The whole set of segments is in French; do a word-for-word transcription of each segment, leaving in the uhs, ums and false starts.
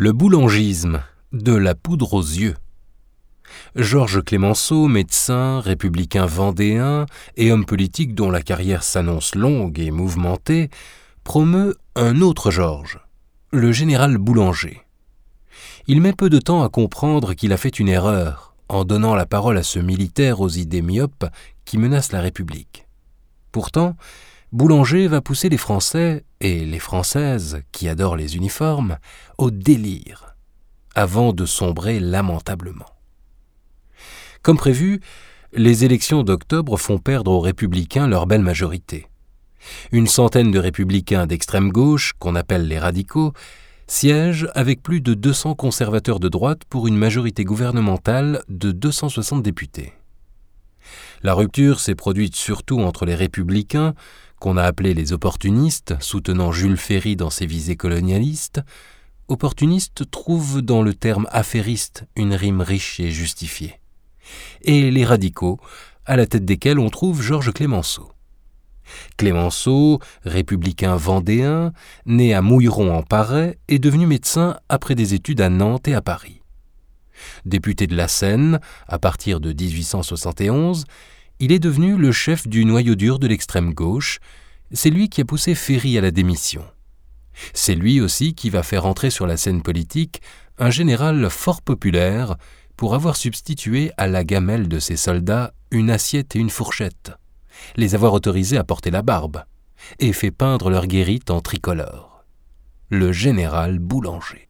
Le boulangisme, de la poudre aux yeux. Georges Clemenceau, médecin, républicain vendéen et homme politique dont la carrière s'annonce longue et mouvementée, promeut un autre Georges, le général Boulanger. Il met peu de temps à comprendre qu'il a fait une erreur en donnant la parole à ce militaire aux idées myopes qui menace la République. Pourtant, Boulanger va pousser les Français et les Françaises, qui adorent les uniformes, au délire, avant de sombrer lamentablement. Comme prévu, les élections d'octobre font perdre aux Républicains leur belle majorité. Une centaine de Républicains d'extrême gauche, qu'on appelle les radicaux, siègent avec plus de deux cents conservateurs de droite pour une majorité gouvernementale de deux cent soixante députés. La rupture s'est produite surtout entre les Républicains, qu'on a appelés les opportunistes, soutenant Jules Ferry dans ses visées colonialistes. Opportuniste trouve dans le terme affairiste une rime riche et justifiée. Et les radicaux, à la tête desquels on trouve Georges Clemenceau. Clemenceau, républicain vendéen, né à Mouilleron-en-Parais, est devenu médecin après des études à Nantes et à Paris. Député de la Seine, à partir de dix-huit cent soixante et onze, il est devenu le chef du noyau dur de l'extrême gauche. C'est lui qui a poussé Ferry à la démission. C'est lui aussi qui va faire entrer sur la scène politique un général fort populaire pour avoir substitué à la gamelle de ses soldats une assiette et une fourchette, les avoir autorisés à porter la barbe et fait peindre leur guérite en tricolore. Le général Boulanger.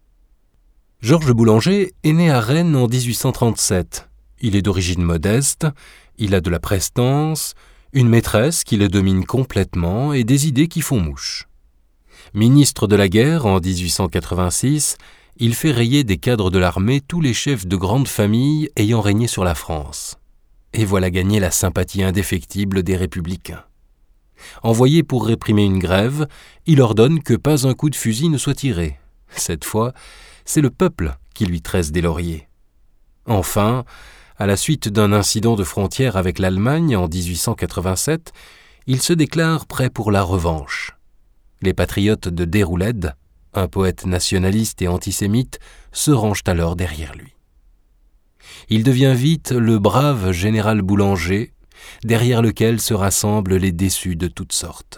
Georges Boulanger est né à Rennes en dix-huit cent trente-sept. Il est d'origine modeste, il a de la prestance, une maîtresse qui le domine complètement et des idées qui font mouche. Ministre de la guerre en dix-huit cent quatre-vingt-six, il fait rayer des cadres de l'armée tous les chefs de grandes familles ayant régné sur la France. Et voilà gagner la sympathie indéfectible des Républicains. Envoyé pour réprimer une grève, il ordonne que pas un coup de fusil ne soit tiré. Cette fois, c'est le peuple qui lui tresse des lauriers. Enfin, à la suite d'un incident de frontière avec l'Allemagne en dix-huit cent quatre-vingt-sept, il se déclare prêt pour la revanche. Les patriotes de Déroulède, un poète nationaliste et antisémite, se rangent alors derrière lui. Il devient vite le brave général Boulanger, derrière lequel se rassemblent les déçus de toutes sortes.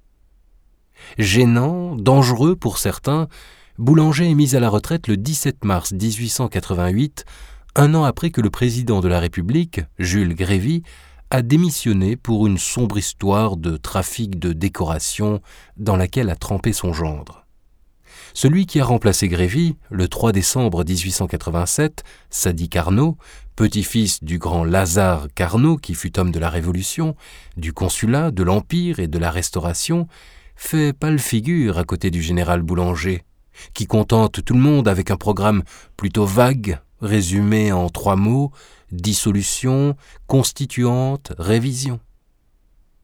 Gênant, dangereux pour certains, Boulanger est mis à la retraite le dix-sept mars dix-huit cent quatre-vingt-huit, un an après que le président de la République, Jules Grévy, a démissionné pour une sombre histoire de trafic de décoration dans laquelle a trempé son gendre. Celui qui a remplacé Grévy, le trois décembre dix-huit cent quatre-vingt-sept, Sadi Carnot, petit-fils du grand Lazare Carnot qui fut homme de la Révolution, du Consulat, de l'Empire et de la Restauration, fait pâle figure à côté du général Boulanger, qui contente tout le monde avec un programme plutôt vague, résumé en trois mots: dissolution, constituante, révision. Révision ?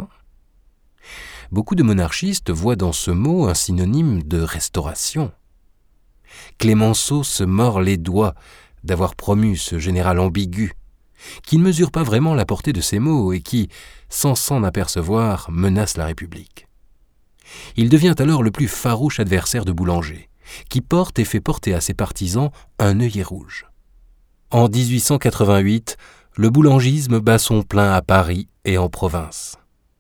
Beaucoup de monarchistes voient dans ce mot un synonyme de restauration. Clemenceau se mord les doigts d'avoir promu ce général ambigu, qui ne mesure pas vraiment la portée de ces mots et qui, sans s'en apercevoir, menace la République. Il devient alors le plus farouche adversaire de Boulanger, qui porte et fait porter à ses partisans un œillet rouge. En dix-huit cent quatre-vingt-huit, le boulangisme bat son plein à Paris et en province.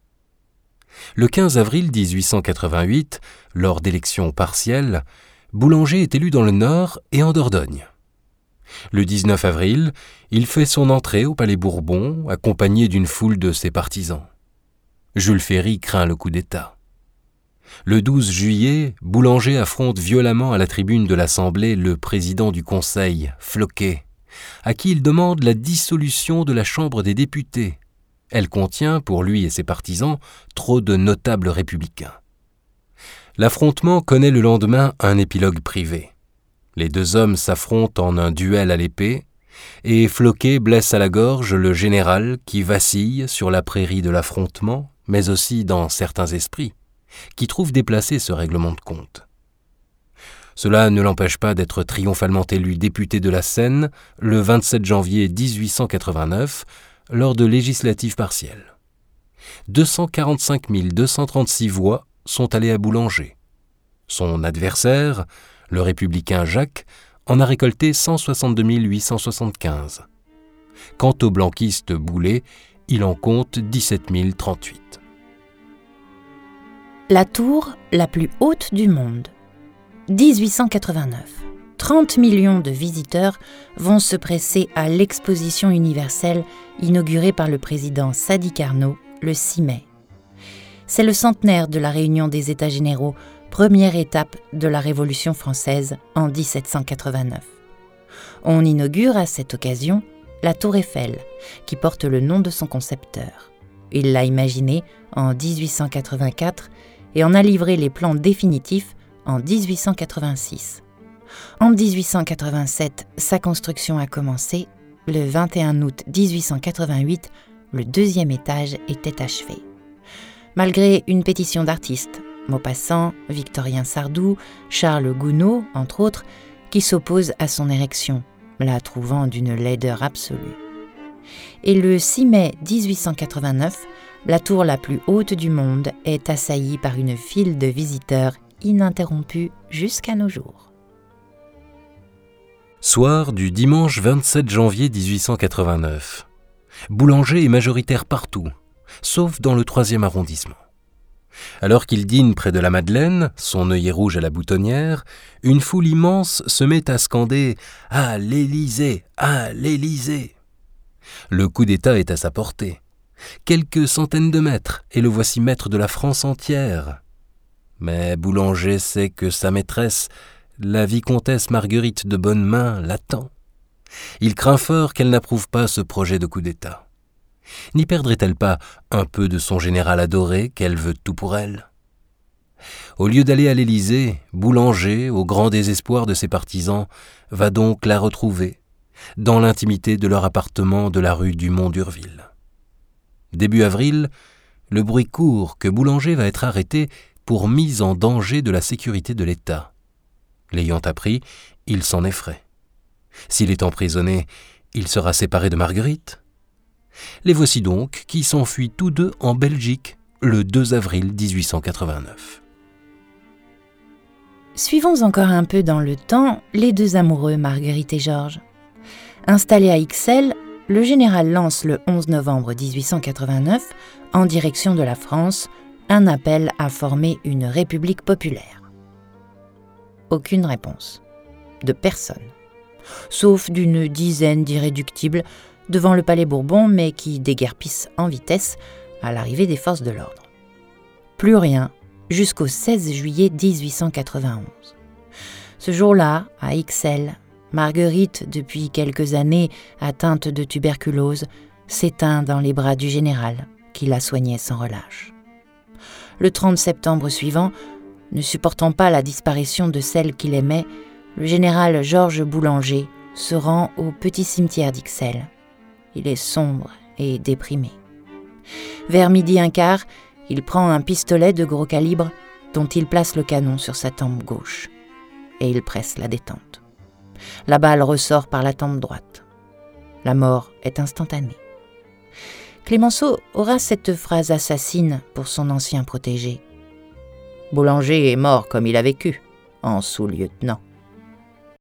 Le quinze avril dix-huit cent quatre-vingt-huit, lors d'élections partielles, Boulanger est élu dans le Nord et en Dordogne. Le dix-neuf avril, il fait son entrée au Palais Bourbon, accompagné d'une foule de ses partisans. Jules Ferry craint le coup d'État. Le douze juillet, Boulanger affronte violemment à la tribune de l'Assemblée le président du Conseil, Floquet, à qui il demande la dissolution de la Chambre des députés. Elle contient, pour lui et ses partisans, trop de notables républicains. L'affrontement connaît le lendemain un épilogue privé. Les deux hommes s'affrontent en un duel à l'épée, et Floquet blesse à la gorge le général qui vacille sur la prairie de l'affrontement, mais aussi dans certains esprits, qui trouvent déplacé ce règlement de compte. Cela ne l'empêche pas d'être triomphalement élu député de la Seine le vingt-sept janvier dix-huit cent quatre-vingt-neuf, lors de législatives partielles. deux cent quarante-cinq mille deux cent trente-six voix sont allées à Boulanger. Son adversaire, Le républicain Jacques en a récolté cent soixante-deux mille huit cent soixante-quinze. Quant au blanquiste Boulet, il en compte dix-sept mille trente-huit. La tour la plus haute du monde. dix-huit cent quatre-vingt-neuf. trente millions de visiteurs vont se presser à l'exposition universelle inaugurée par le président Sadi Carnot le six mai. C'est le centenaire de la réunion des États généraux, première étape de la Révolution française en dix-sept cent quatre-vingt-neuf. On inaugure à cette occasion la Tour Eiffel, qui porte le nom de son concepteur. Il l'a imaginée en dix-huit cent quatre-vingt-quatre et en a livré les plans définitifs en dix-huit cent quatre-vingt-six. En dix-huit cent quatre-vingt-sept, sa construction a commencé. Le vingt et un août dix-huit cent quatre-vingt-huit, le deuxième étage était achevé. Malgré une pétition d'artistes, Maupassant, Victorien Sardou, Charles Gounod, entre autres, qui s'opposent à son érection, la trouvant d'une laideur absolue. Et le six mai dix-huit cent quatre-vingt-neuf, la tour la plus haute du monde est assaillie par une file de visiteurs ininterrompue jusqu'à nos jours. Soir du dimanche vingt-sept janvier dix-huit cent quatre-vingt-neuf. Boulanger est majoritaire partout, sauf dans le troisième arrondissement. Alors qu'il dîne près de la Madeleine, son œillet rouge à la boutonnière, une foule immense se met à scander « À l'Élysée, à l'Élysée !» Le coup d'État est à sa portée. Quelques centaines de mètres, et le voici maître de la France entière. Mais Boulanger sait que sa maîtresse, la vicomtesse Marguerite de Bonnemains, l'attend. Il craint fort qu'elle n'approuve pas ce projet de coup d'État. N'y perdrait-elle pas un peu de son général adoré qu'elle veut tout pour elle ? Au lieu d'aller à l'Élysée, Boulanger, au grand désespoir de ses partisans, va donc la retrouver, dans l'intimité de leur appartement de la rue du Mont-d'Urville. Début avril, le bruit court que Boulanger va être arrêté pour mise en danger de la sécurité de l'État. L'ayant appris, il s'en effraie. S'il est emprisonné, il sera séparé de Marguerite. Les voici donc qui s'enfuient tous deux en Belgique le deux avril dix-huit cent quatre-vingt-neuf. Suivons encore un peu dans le temps les deux amoureux Marguerite et Georges. Installé à Ixelles, le général lance le onze novembre dix-huit cent quatre-vingt-neuf, en direction de la France, un appel à former une république populaire. Aucune réponse. De personne. Sauf d'une dizaine d'irréductibles devant le palais Bourbon, mais qui déguerpissent en vitesse à l'arrivée des forces de l'ordre. Plus rien jusqu'au seize juillet dix-huit cent quatre-vingt-onze. Ce jour-là, à Ixelles, Marguerite, depuis quelques années atteinte de tuberculose, s'éteint dans les bras du général, qui la soignait sans relâche. Le trente septembre suivant, ne supportant pas la disparition de celle qu'il aimait, le général Georges Boulanger se rend au petit cimetière d'Ixelles. Il est sombre et déprimé. Vers midi un quart, il prend un pistolet de gros calibre dont il place le canon sur sa tempe gauche. Et il presse la détente. La balle ressort par la tempe droite. La mort est instantanée. Clémenceau aura cette phrase assassine pour son ancien protégé. Boulanger est mort comme il a vécu, en sous-lieutenant.